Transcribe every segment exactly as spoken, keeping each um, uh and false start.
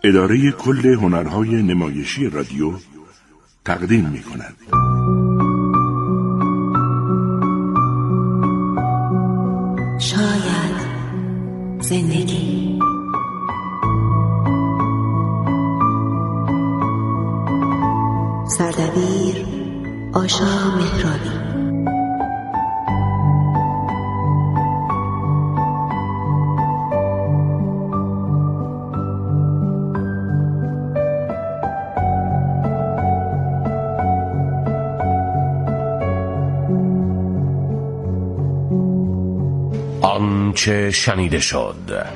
اداره کل هنرهای نمایشی رادیو تقدیم می کند. شاید زندگی سردبیر آشا مهرابی. آنچه شنیده شد.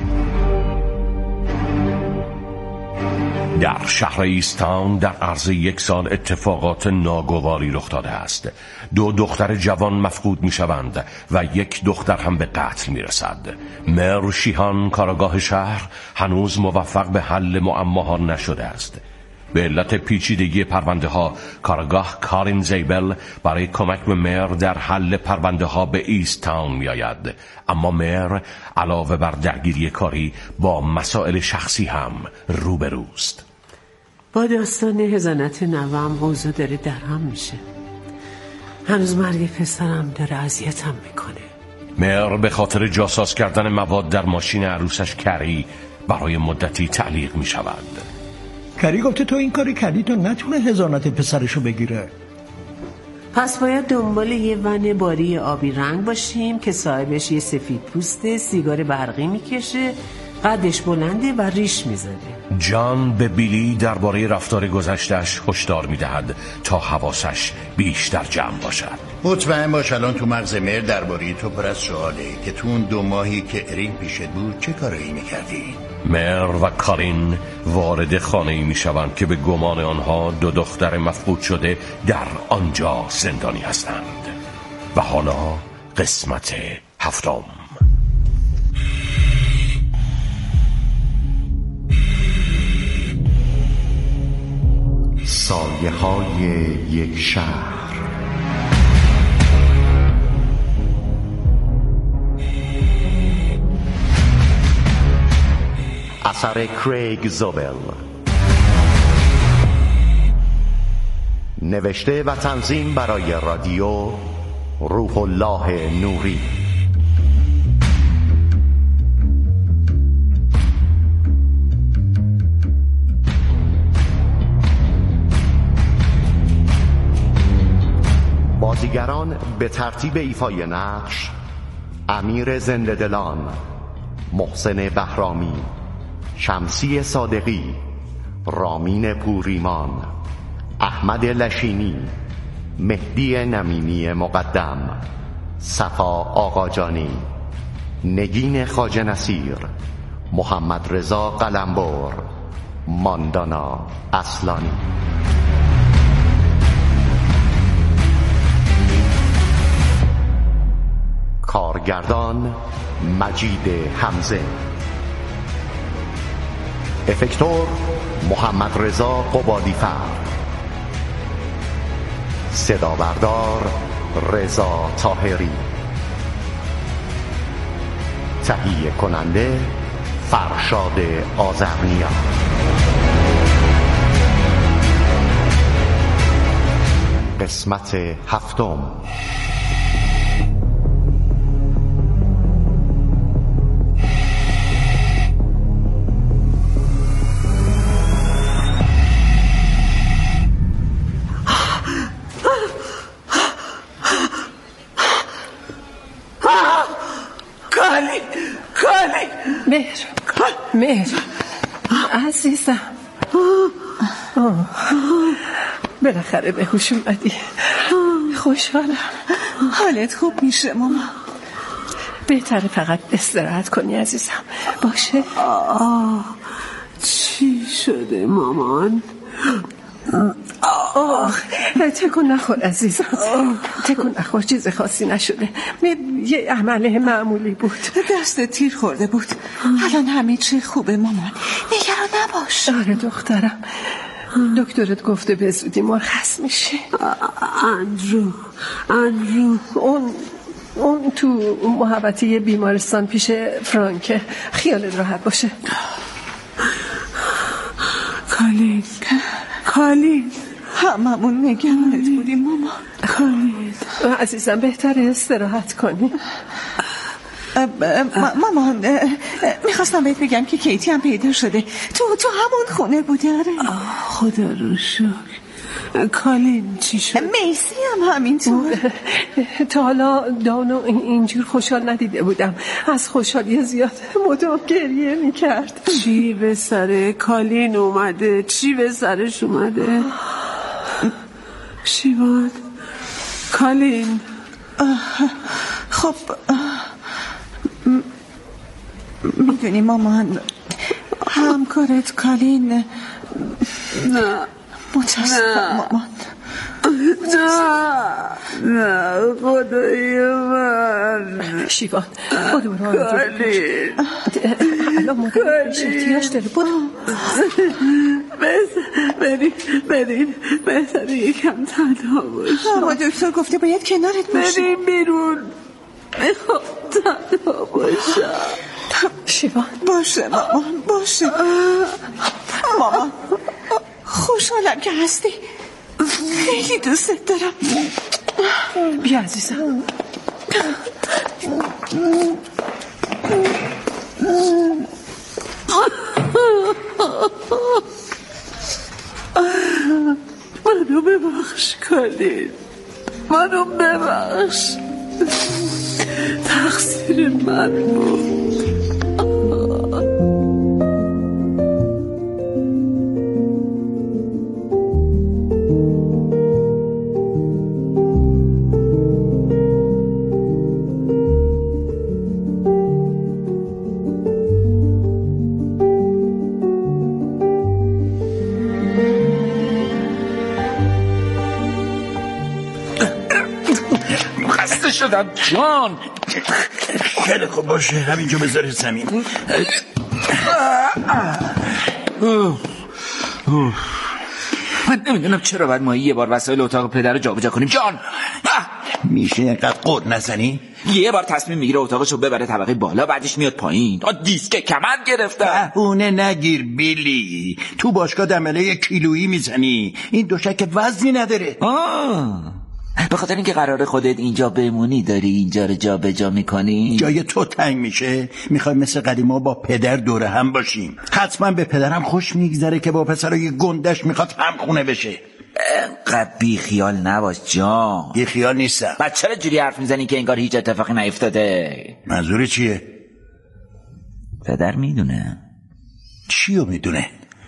در شهر ایستان در عرض یک سال اتفاقات ناگواری رخ داده است. دو دختر جوان مفقود می شوند و یک دختر هم به قتل می رسد. مر شیهان کارآگاه شهر هنوز موفق به حل معماها نشده است. به علت پیچیدگی پرونده ها کارآگاه کارین زیبل برای کمک به مر در حل پرونده ها به ایستان می آید. اما مر علاوه بر درگیری کاری با مسائل شخصی هم روبروست. با داستان هزانت نوام اوضاع داره درهم میشه. هنوز مرگ پسرم داره اذیتم میکنه. مر به خاطر جاساز کردن مواد در ماشین عروسش کری برای مدتی تعلیق می شود. کری گفته تو این کاری کردی تا نتونه هزانت پسرشو بگیره. پس باید دنبال یه ون باری آبی رنگ باشیم که صاحبش یه سفید پوسته، سیگار برقی میکشه، قدش بلنده و ریش میذاره. جان به بیلی درباره رفتار گذشتش هشدار میدهد تا حواسش بیشتر جمع باشد. مطمئن باش الان تو مغز مر درباره تو پر از سواله که تو اون دو ماهی که ارین پیشت بود چه کارایی میکردی؟ مر و کارین وارد خانه‌ای میشوند که به گمان آنها دو دختر مفقود شده در آنجا زندانی هستند. و حالا قسمت هفتم. سایه های یک شهر. اثر کریگ زوبل، نوشته و تنظیم برای رادیو روح الله نوری. بازیگران به ترتیب ایفای نقش: امیر زنده‌دلان، محسن بهرامی، شمسی صادقی، رامین پوریمان، احمد لشینی، مهدی نمینی مقدم، صفا آقاجانی، نگین خواجه نصیر، محمد رضا قلمبر، ماندانا اصلانی. کارگردان مجید حمزه، افکتور محمد رضا قبادی‌فر، صدا بردار رضا طاهری، تهیه کننده فرشاد آذرنیا. قسمت هفتم. مهر مهر عزیزم، بالاخره به هوش اومدی. خوشحالم. حالت خوب میشه ماما؟ بهتره فقط استراحت کنی عزیزم. باشه؟ آه چی شده مامان؟ آه تکون نخور عزیزم، تکون نخور، چیز خاصی نشده، یه عمله معمولی بود. دست تیر خورده بود. الان همه چی خوبه مامان، نگران نباش. آره دخترم، دکترت گفته به زودی مرخص میشه. اندرو اندرو اون اون تو محوطه بیمارستان پیش فرانکه. خیالت راحت باشه. کالین کالین هممون نگرانت بودیم مامان. کالین عزیزم بهتره استراحت کنی. مامان میخواستم بهت بگم که کیتی هم پیدا شده. تو تو همون خونه بوده. آره خدا رو شکر. کالین چی شد؟ میسی هم همینطور. تا حالا دانو اینجور خوشحال ندیده بودم. از خوشحالی زیاد مدام گریه میکرد. چی به سر کالین اومده؟ چی به سرش اومده؟ شیوان کالین. خب میدونی مامان همکارت کالین. نه متاسفم مامان. نه نه خدای من. شیوان بودو برو کالین الان مادر پیش احتیاج داره. بودو بریم بریم بهتره یکم تنها باشم. اما دکتر گفته باید کنارت باشم. بریم بیرون میخوام تنها باشم. شیوان باشه مامان باشه. مامان خوشحالم که هستی. خیلی دوست دارم. بیا عزیزم. منو ببخش کالین. منو ببخش. تقصیر من بود. شدم جان. خیلی خوب باشه همینجا بذاره زمین. من نمیدونم چرا باید ما یه بار وسایل اتاق پدر رو جابجا کنیم جان. میشه اینقدر قد نزنی؟ یه بار تصمیم میگیره اتاقشو ببره طبقه بالا بعدش میاد پایین. دیسک کمر گرفته. بهونه نگیر بیلی. تو باشگاه دمله کیلویی میزنی. این دوشک وزنی نداره. آه به خاطر اینکه قراره خودت اینجا بمونی داری اینجا رو جا به جا میکنی. جای تو تنگ میشه. میخوای مثل قدیما با پدر دوره هم باشیم. حتما به پدرم خوش میگذره که با پسرای گندش میخواد هم خونه بشه. انقدر بی خیال نباش جان. بی خیال نیستم. بعد چرا جوری حرف میزنی که انگار هیچ اتفاقی نیفتاده؟ منظور چیه؟ پدر میدونه. چیو میدونه؟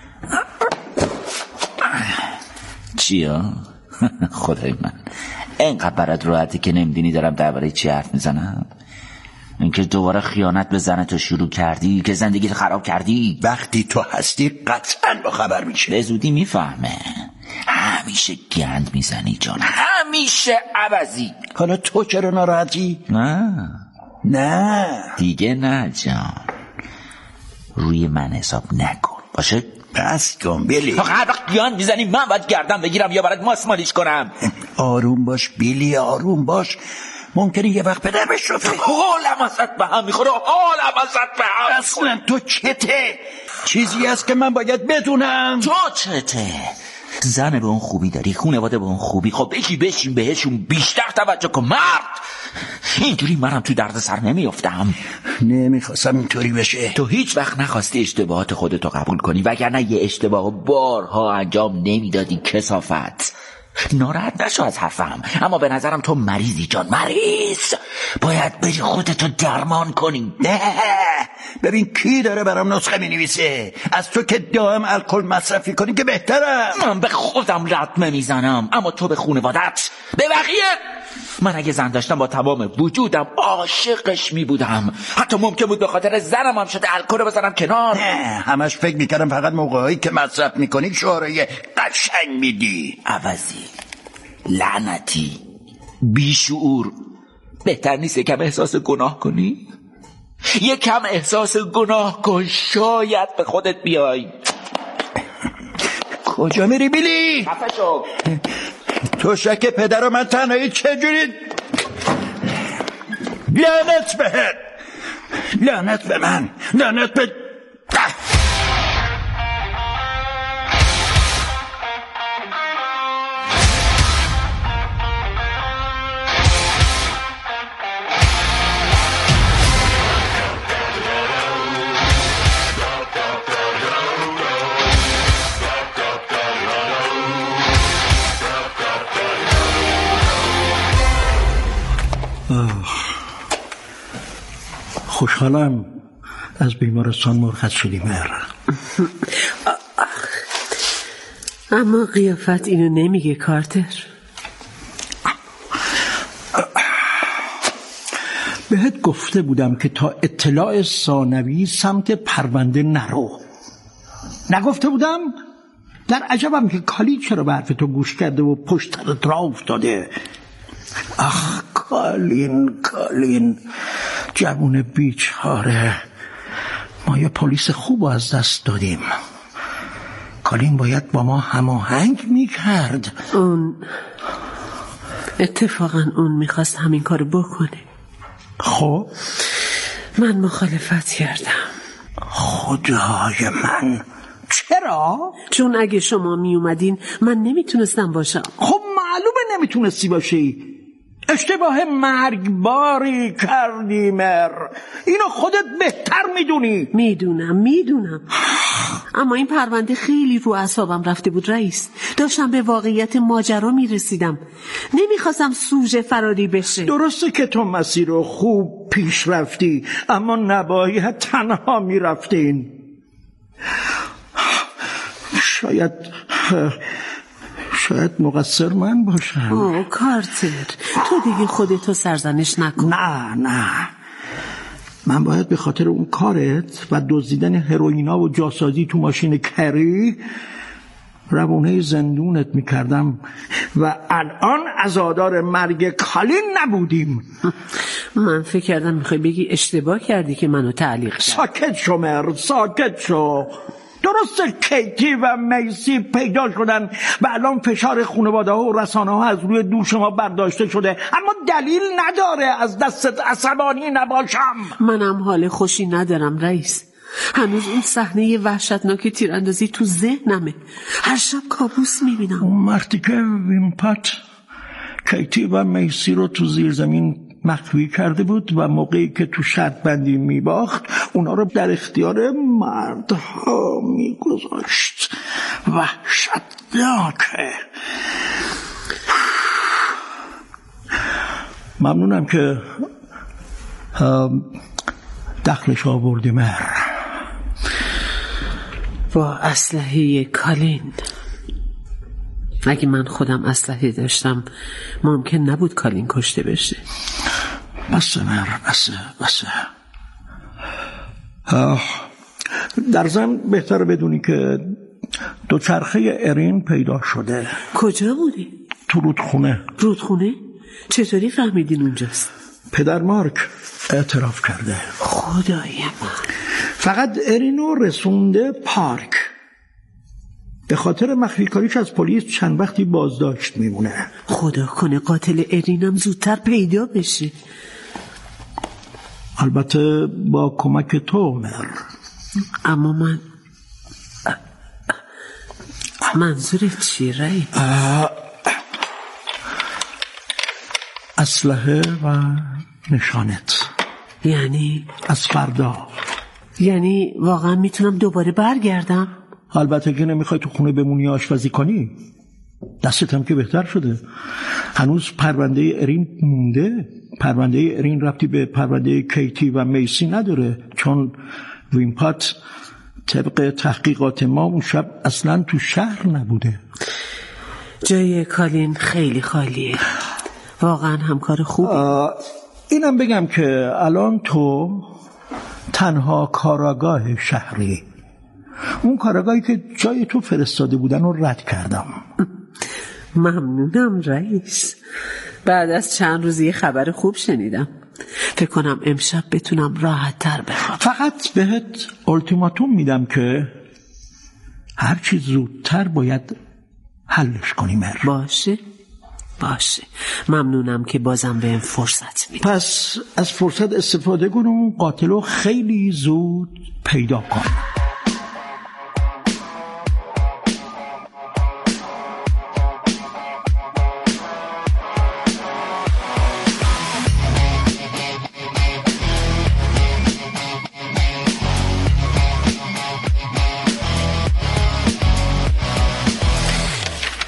چیو؟ خدای من اینقدر برات راحتی که نمیدونی دارم درباره چی حرف میزنم. اینکه دوباره خیانت به زنتو شروع کردی که زندگیت خراب کردی. وقتی تو هستی قطعا با خبر میشه. به زودی میفهمه. همیشه گند میزنی جان. همیشه عوضی. حالا تو چرا ناراحتی؟ نه نه دیگه نه جان. روی من حساب نکن باشه. بس کن بیلی. هر وقت گیان میزنی من باید گردم بگیرم یا برات ماسمالیش کنم. آروم باش بیلی آروم باش. ممکنه یه وقت پدر بشوفه. حالم ازت به هم میخوره. حالم ازت به هم اصلا تو چته؟ چیزی هست که من باید بدونم. تو چته؟ زن به اون خوبی داری، خانواده به اون خوبی. خب بگی بشین بهشون بیشتر توجه کن مرد. اینجوری منم تو درد سر نمیافتم. نمیخواستم اینطوری بشه. تو هیچ وقت نخواستی اشتباهات خودتو قبول کنی وگرنه یه اشتباه بارها انجام نمیدادی. کثافت. ناراحت نشو از حرفم اما به نظرم تو مریضی جان. مریض باید بری خودتو درمان کنی. نه ببین کی داره برام نسخه می نویسه. از تو که دائم الکل مصرفی کنی که بهترم. من به خودم لطمه میزنم اما تو به خانوادت به بقیه. من اگه زن داشتم با تمام وجودم عاشقش می بودم. حتی ممکن بود به خاطر زنم هم شده الکل رو بزنم کنار. نه همش فکر میکردم فقط موقعی که مصرف میکنی شعارهای قشنگ میدی. عوضی لعنتی بیشعور. بهتر نیست یکم احساس گناه کنی؟ یکم احساس گناه کن شاید به خودت بیای. کجا میری بیلی؟ خفه شو. تو شک پدر و من تنهایی چجوری؟ لعنت بهت. لعنت به من. لعنت به خوشحالم از بیمارستان مرخص شدی مهر. اما قیافت اینو نمیگه کارتر. بهت گفته بودم که تا اطلاع ثانوی سمت پرونده نرو. نگفته بودم؟ در عجبم که کالی چرا به حرف تو گوش کرده و پشتت را افتاده. آخ کالین کالین جوون بیچاره، ما یه پلیس خوب از دست دادیم. کالین باید با ما هماهنگ میکرد. اون اتفاقا اون میخواست همین کارو بکنه. خب من مخالفت کردم. خدای من، چرا؟ چون اگه شما می اومدین من نمیتونستم باشم. خب معلومه نمیتونستی باشی. اشتباه مرگباری کردی مر، اینو خودت بهتر میدونی. میدونم میدونم اما این پرونده خیلی رو اعصابم رفته بود رئیس. داشتم به واقعیت ماجرا میرسیدم، نمیخواستم سوژه فراری بشه. درسته که تو مسیر رو خوب پیش رفتی، اما نباید تنها میرفتین. شاید شاید مقصر من باشم. اوه کارتر، تو دیگه خودتو سرزنش نکن. نه نه، من باید به خاطر اون کارت و دزدیدن هروئینا و جاسازی تو ماشین کری روونه زندونت میکردم و الان عزادار مرگ کالین نبودیم. من فکر کردم میخوای بگی اشتباه کردی که منو تعلیق کرد. ساکت شو مر، ساکت شو. درسته کیتی و میسی پیدا شدن و الان فشار خانواده ها و رسانه ها از روی دوش ما برداشته شده، اما دلیل نداره از دستت عصبانی نباشم. منم حال خوشی ندارم رئیس. هنوز اون صحنه وحشتناک تیراندازی تو ذهنمه. هر شب کابوس میبینم. اون مرتی که ویمپات کیتی و میسی رو تو زیر زمین مخفی کرده بود و موقعی که تو شرط بندی میباخت اونا رو در اختیار مردها میگذاشت. وحشتناکه. ممنونم که دخلش آوردی مهر. با اسلحه کالین. اگه من خودم اسلحه داشتم ممکن نبود کالین کشته بشه. بسه مهر، بسه بسه. در ضمن بهتره بدونی که دوچرخه ارین پیدا شده. کجا بودی؟ تو رودخونه. رودخونه؟ چطوری فهمیدین اونجاست؟ پدر مارک اعتراف کرده. خدای من. فقط ارینو رسونده پارک. به خاطر مخفی کاریش از پلیس چند وقتی بازداشت میمونه. خدا کنه قاتل ارینم زودتر پیدا بشه. البته با کمک تو مر. اما من منظورت چی رئی؟ اسلحه و نشانت. یعنی؟ از فردا. یعنی واقعا میتونم دوباره برگردم؟ البته که نمیخوای تو خونه بمونی آشپزی کنی. دستت هم که بهتر شده. هنوز پرونده ارین مونده. پرونده ارین ربطی به پرونده کیتی و میسی نداره، چون ویمپات طبق تحقیقات ما اون شب اصلا تو شهر نبوده. جای کالین خیلی خالیه. واقعا همکار خوب. اینم بگم که الان تو تنها کاراگاه شهری. اون کاراگاهی که جای تو فرستاده بودن رو رد کردم. ممنونم رئیس. بعد از چند روزی خبر خوب شنیدم. فکر کنم امشب بتونم راحت تر بخوابم. فقط بهت التیماتوم میدم که هر چی زودتر باید حلش کنی مر. باشه باشه. ممنونم که بازم بهم فرصت میدی. پس از فرصت استفاده کن و قاتلو خیلی زود پیدا کن.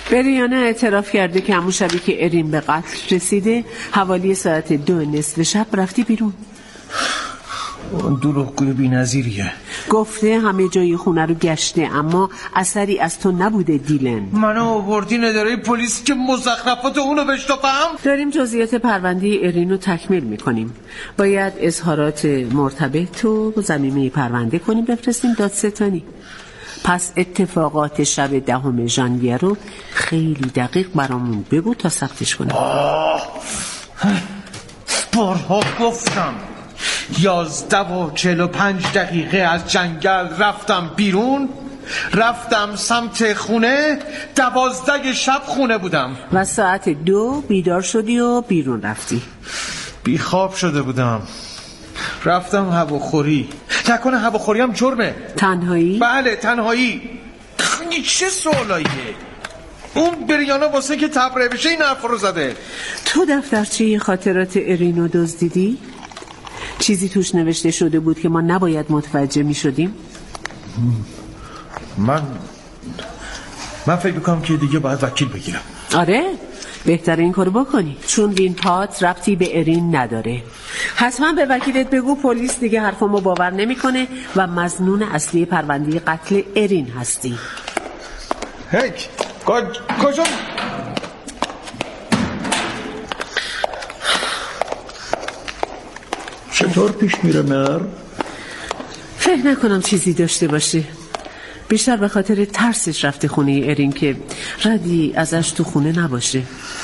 بریانه اعتراف کرده که همون شبی که ارین به قتل رسیده حوالی ساعت دو نصف شب رفتی بیرون. اون دروغگوی بی‌نظیریه. گفته همه جای خونه رو گشته اما اثری از تو نبوده دیلن. منو آوردین اداره پلیس که مزخرفات اونو بشناسم. داریم جزئیات پرونده ارین رو تکمیل میکنیم. باید اظهارات مرتبط رو ضمیمه پرونده کنیم بفرستیم دادستانی. پس اتفاقات شب دهم ژانویه رو خیلی دقیق برامون بگو تا ثبتش کنیم. بارها گفتم یازده و چهل و پنج دقیقه از جنگل رفتم بیرون، رفتم سمت خونه، دوازده شب خونه بودم و ساعت دو بیدار شدی و بیرون رفتی. بیخواب شده بودم، رفتم هواخوری. نکنه هواخوری هم جرمه؟ تنهایی؟ بله تنهایی. این چه سوالاییه؟ اون بریانا واسه که تبرئه بشه این حرف رو زده. تو دفترچه خاطرات ارینو دزدیدی؟ چیزی توش نوشته شده بود که ما نباید متوجه می شدیم؟ من من فکر میکنم که دیگه باید وکیل بگیرم. آره بهتره این کارو بکنی چون این پات ربطی به ارین نداره. حتما به وکیلت بگو پلیس دیگه حرفمو باور نمیکنه و مظنون اصلی پرونده قتل ارین هستی. هیک کجا؟ چطور پیش میره مر؟ فکر نکنم چیزی داشته باشه، بیشتر به خاطر ترسش رفته خونه ارین که ردی ازش تو خونه نباشه.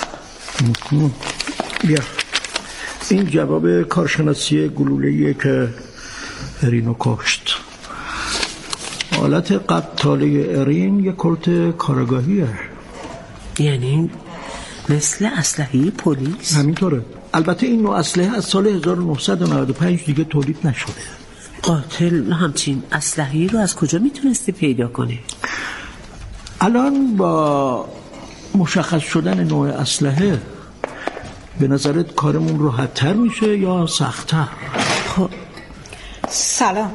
بیا این جواب کارشناسی گلوله‌ایه که ارینو کشت. حالت قتاله ارین یه کلت کارگاهیه. یعنی مثل اسلحه پلیس؟ همینطوره. البته این نوع اسلحه از سال هزار و نهصد و نود و پنج دیگه تولید نشده. قاتل همچین اسلحه‌ای رو از کجا میتونسته پیدا کنه؟ الان با مشخص شدن نوع اسلحه به نظرت کارمون راحت‌تر میشه یا سخت‌تر؟ خب سلام.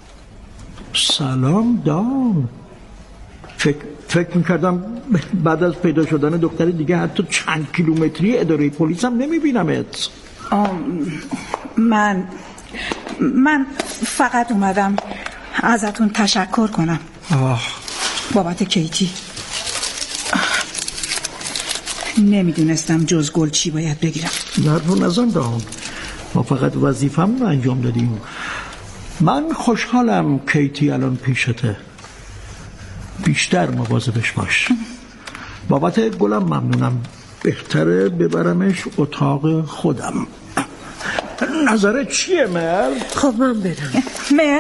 سلام دام. فکر فکر میکردم بعد از پیدا شدن دختر دیگه حتی چند کیلومتری اداره پلیس هم نمیبینمت. من من فقط اومدم ازتون تشکر کنم آه. بابت کیتی. نمیدونستم جز گل چی باید بگیرم. نه رو نزن دام، ما فقط وظیفه‌مون رو انجام دادیم. من خوشحالم کیتی الان پیشته، بیشتر مواظبش باش. بابت گلم ممنونم، بهتره ببرمش اتاق خودم. نظرت چیه مر؟ خب من برم. مر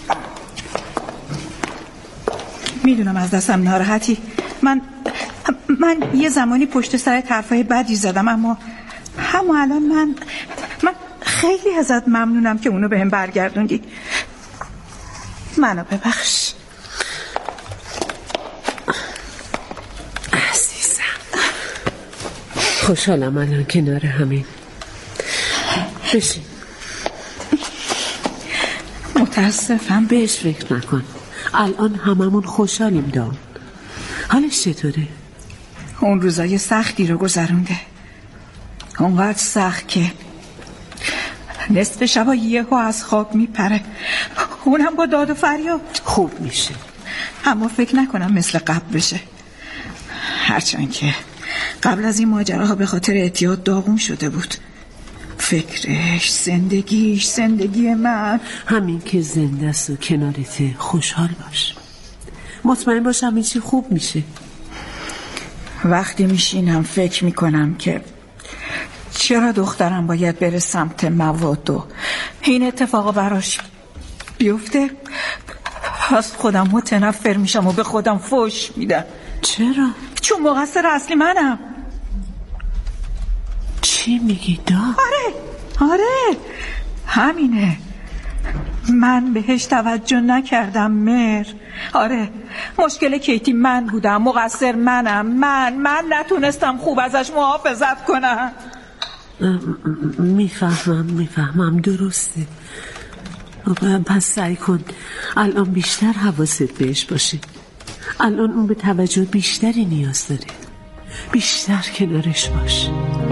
میدونم از دستم ناراحتی. من من یه زمانی پشت سر حرفای بدی زدم اما همون الان من من خیلی ازت ممنونم که اونو بهم برگردوندی. منو ببخش عزیزم. خوشحالم الان کنار همین. بشین. متاسفم. بهش فکر نکن، الان هممون خوشحالیم. دام حالش چطوره؟ اون روزای سختی رو گذرونده، اونقدر سخت که نصف شبا یهو از خواب میپره، اونم با داد و فریاد. خوب میشه اما فکر نکنم مثل قبل بشه، هرچند که قبل از این ماجراها به خاطر اعتیاد داغون شده بود. فکرش، زندگیش، زندگی من. همین که زنده است و کنارته خوشحال باش، مطمئن باش همین چی خوب میشه. وقتی میشینم فکر میکنم که چرا دخترم باید بره سمت مواد و این اتفاقا براش بیفته، از خودم متنفر میشم و به خودم فوش میدم. چرا؟ چون مقصر اصلی منم. چی میگی دا؟ آره آره همینه، من بهش توجه نکردم مر. آره مشکل کیتی من بودم، مقصر منم. من من نتونستم خوب ازش محافظت کنم. میفهمم میفهمم درسته. پس سعی کن الان بیشتر حواست بهش باشه. الان اون به توجه بیشتری نیاز داره. بیشتر کنارش باش.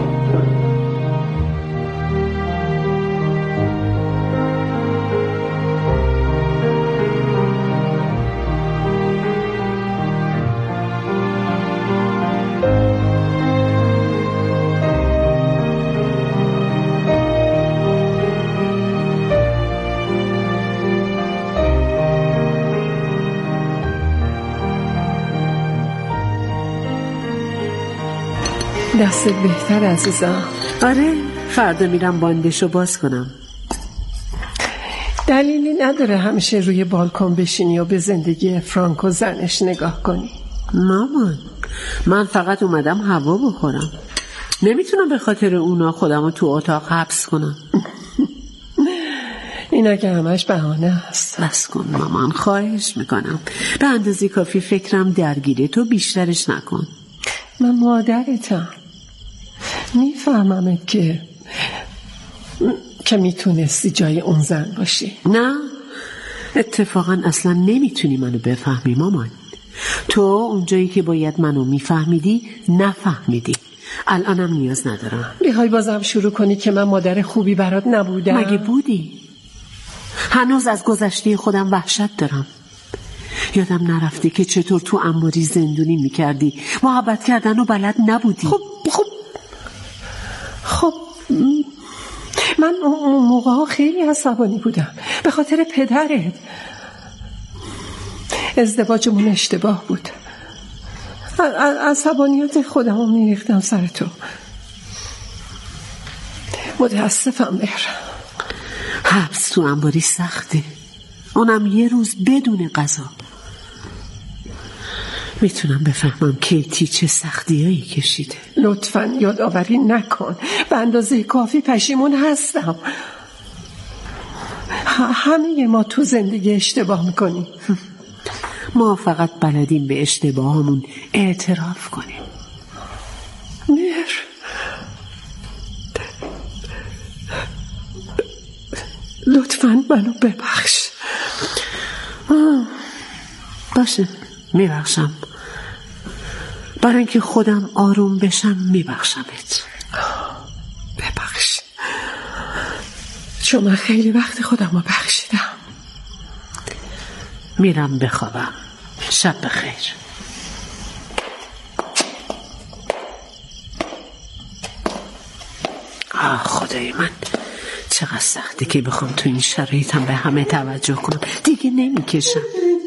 دستت بهتر عزیزم؟ آره، فردا میرم باندشو باز کنم. دلیلی نداره همیشه روی بالکن بشینی و به زندگی فرانک و زنش نگاه کنی. مامان، من فقط اومدم هوا بخورم. نمیتونم به خاطر اونا خودمو تو اتاق حبس کنم. اینا که همش بهانه است. بس کن مامان، خواهش میکنم. به اندازه کافی فکرم درگیره، تو بیشترش نکن. من مادرتم، میفهممت که که میتونستی جای اون زن باشی. نه، اتفاقا اصلا نمیتونی منو بفهمی مامان. تو اونجایی که باید منو میفهمیدی نفهمیدی. الانم نیاز ندارم. میخوای بازم شروع کنی که من مادر خوبی برات نبودم؟ مگه بودی؟ هنوز از گذشته خودم وحشت دارم. یادم نرفته که چطور تو انباری زندونی میکردی، محبت کردن و بلد نبودی. خب خب خب من اون موقع ها خیلی عصبانی بودم به خاطر پدرت. ازدواجمون اشتباه بود. عصبانیت خودم رو میریختم سر تو. متاسفم مهر. حبس تو انباری سخته، اونم یه روز بدون غذا. میتونم بفهمم کیتی چه سختیایی کشیده. لطفاً یادآوری نکن، به اندازه کافی پشیمون هستم. همه ما تو زندگی اشتباه میکنیم. ما فقط بلدیم به اشتباهمون اعتراف کنیم. مهر، لطفاً منو ببخش. باشه، میبخشم. برای اینکه خودم آروم بشم میبخشمت. ببخش، چون من خیلی وقت خودم رو بخشیدم. میرم بخوابم. شب بخیر. آه خدای من، چقدر سخته که بخوام تو این شرایطم به همه توجه کنم. دیگه نمیکشم.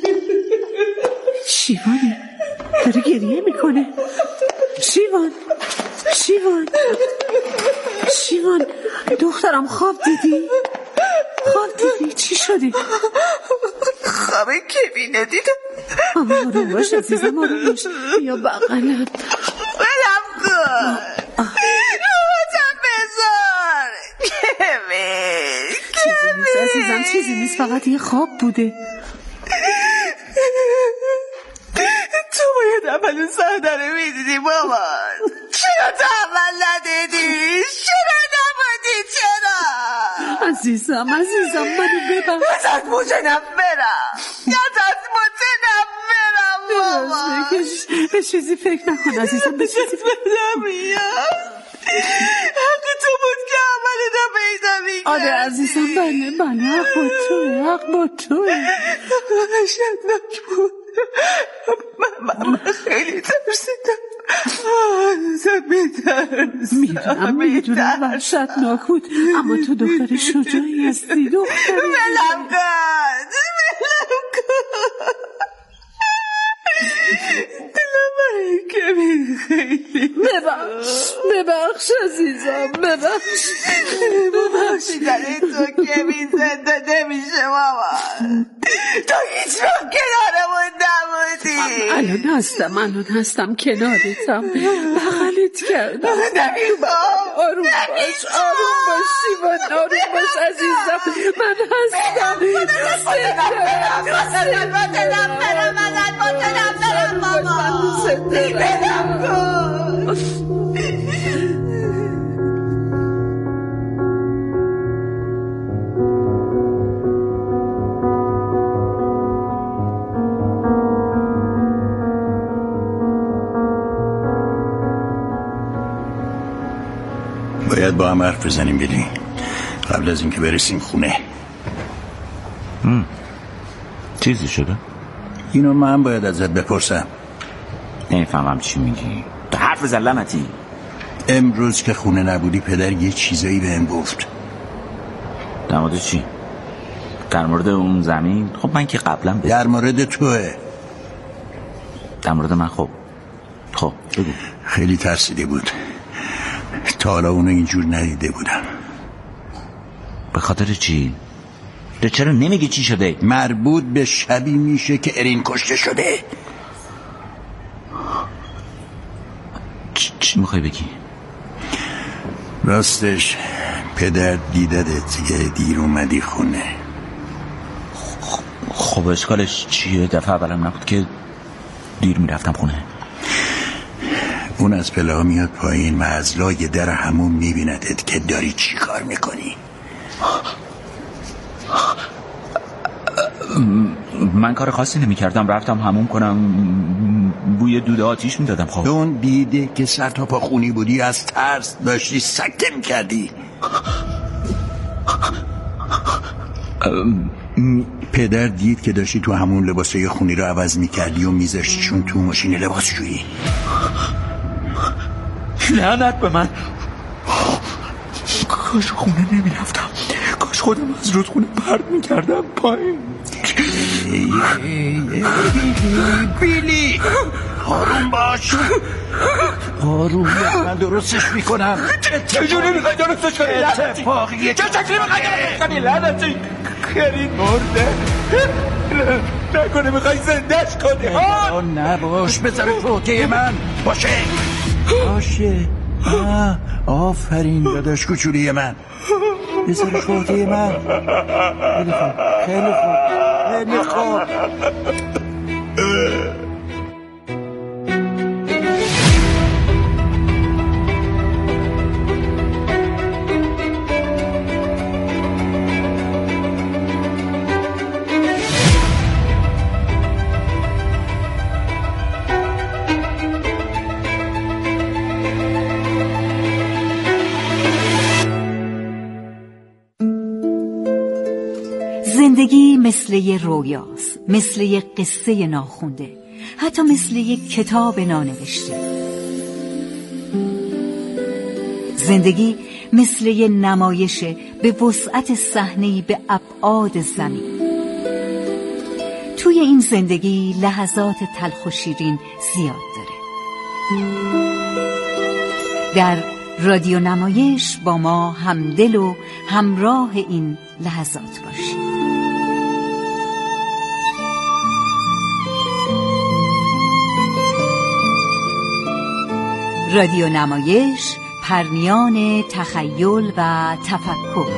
شیوانه داره گریه میکنه. شیوان شیوان شیوان دخترم، خواب دیدی؟ خواب دیدی؟ چی شدی؟ خواب کوینه دیدم. اما آروم باش عزیزم، آروم باش. یا بغلم. بلم کن، روحتم بذار. کوین چیزی نیست عزیزم، چیزی نیست، فقط یه خواب بوده. تو باید اول صحنه رو میدیدی مامان. چرا تو اول ندیدی؟ چرا نبودی؟ چرا؟ عزیزم عزیزم منو ببخش. ازت مجنم برم، ازت مجنم برم مامان. به چیزی فکر نکن عزیزم، به چیزی بدم میاد. حق تو بود که اول رو پیدا میکردی. آره عزیزم، بله بله، حق با توه، حق با توه. وحشتناک بود. من, من خیلی ترسیدم. ازت میترسم. میدونم میدونم وحشتناک بود، اما تو دختر شجاعی هستی. دختر ولم کن، ولم کن. دلم برای کوین خیلی. ببخش ببخش عزیزم، ببخش. ببخشیدن تو کوین زنده نمیشه مامان. تو هیچ وقت کنارمون نبودی. الان هستم، الان هستم کنارتم، بغلت کردم. نمیخوام. آروم باش، آروم باش شیوان، آروم باش عزیزم. من هستم. دوست دارم، دوست دارم، برم ازت مطلب برم ماما. دوست دارم. بدم کن. باید با هم حرف بزنیم بیلی، قبل از اینکه برسیم خونه. م. چیزی شده؟ اینو من باید ازت بپرسم. نمیفهمم چی میگی. تو حرف بزن لعنتی. امروز که خونه نبودی پدر یه چیزایی بهم گفت. در مورد چی؟ در مورد اون زمین؟ خب من که قبلا بید. در مورد توه. در مورد من؟ خب خب بگو. خیلی ترسیده بود، تا حالا اونو اینجور ندیده بودم. به خاطر چی؟ تو چرا نمیگی چی شده؟ مربوط به شبی میشه که ارین کشته شده. چ- چی میخوای بگی؟ راستش پدر دیددت یه دیر اومدی خونه. خب اشکالش چیه؟ دفعه اولم نبود که دیر میرفتم خونه. اون از پله میاد پایین و از لای در همون میبیندت که داری چی کار میکنی. من کار خاصی نمی کردم، رفتم همون کنم، بوی دود آتیش میدادم. خب اون دیده که سر تا پا خونی بودی، از ترس داشتی سکته میکردی. پدر دید که داشتی تو همون لباسای خونی رو عوض میکردی و میذاشتیشون تو ماشین لباسشویی. لعنت به من. کاش خونه نمیرفتم، کاش خودم از رودخونه پرت میکردم پایین. بیلی بیلی آروم باش، آروم. من درستش میکنم. چجوری میخوای درستش کنی؟ اتفاقیه چه شکلی میخوای درستش کنی؟ لعنتی کرید مرده، نکنه میخوای زندش کنی؟ آه نباش، بذار فوته من باشه باشه. آه آفرین داداش کوچولی من، بذار فوته من. خیلی خوب خیلی خوب خیلی خوب. زندگی مثل یه رویاست، مثل یه قصه ناخونده، حتی مثل یه کتاب نانوشته. زندگی مثل یه نمایشه به وسعت صحنه‌ای به ابعاد زمین. توی این زندگی لحظات تلخ و شیرین زیاد داره. در رادیو نمایش با ما همدل و همراه این لحظات باشید. رادیو نمایش، پرنیان تخیل و تفکر.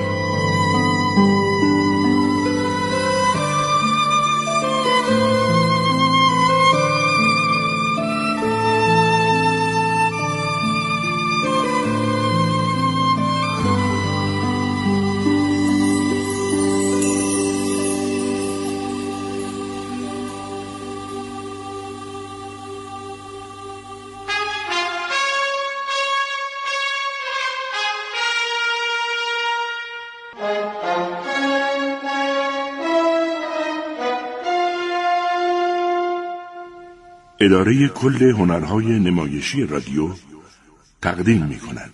اداره کل هنرهای نمایشی رادیو تقدیم می کند.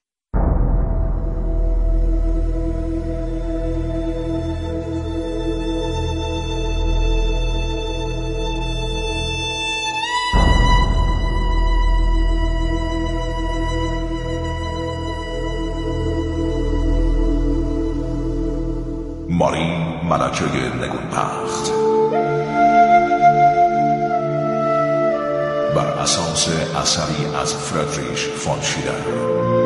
ماری ملکه نگونبخت بر اساس اثری از فردریش فون شیلر.